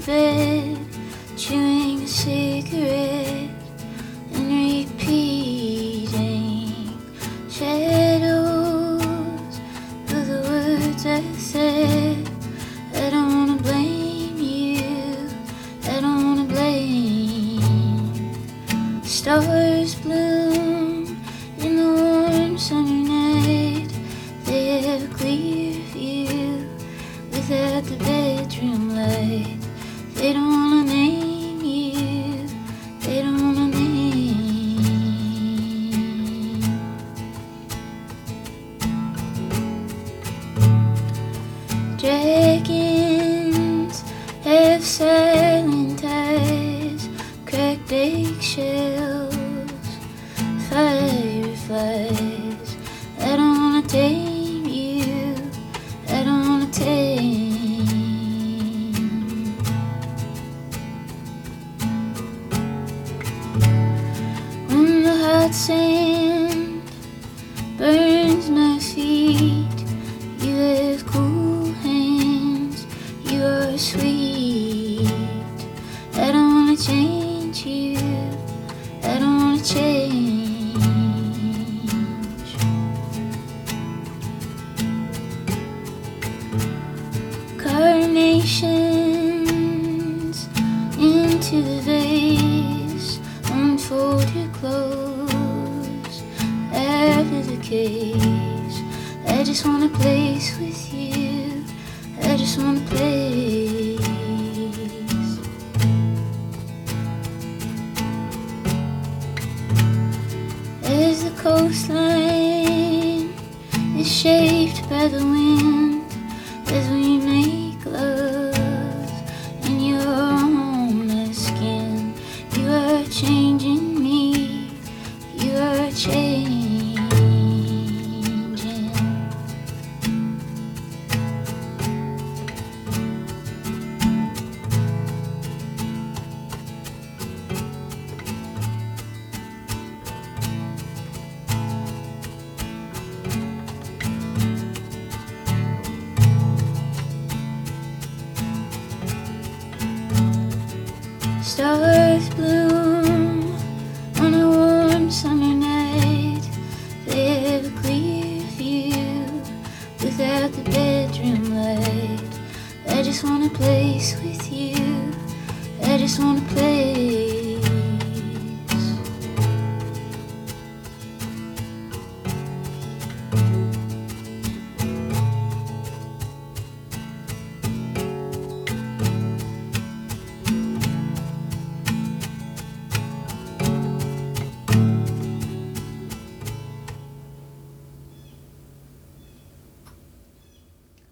bed, chewing a cigarette and repeating shadows of the words I said. I don't wanna blame you, I don't wanna blame. Stars bloom in the warm summer night. They have a clear view without the bedroom light. They don't wanna name you, they don't wanna name. Dragons have silent eyes, cracked eggshells, fireflies. I don't wanna tame you, I don't wanna tame. When the hot sand burns my feet, you have cool hands, you are sweet. I don't wanna change you, I don't wanna change. Carnations into the vase, unfold your clothes after the case. I just want a place with you, I just want a place. As the coastline is shaped by the wind, as we make love in your own skin, you are changing me, you are changing. Stars bloom on a warm summer night. They have a clear view without the bedroom light. I just want a place with you, I just want a place.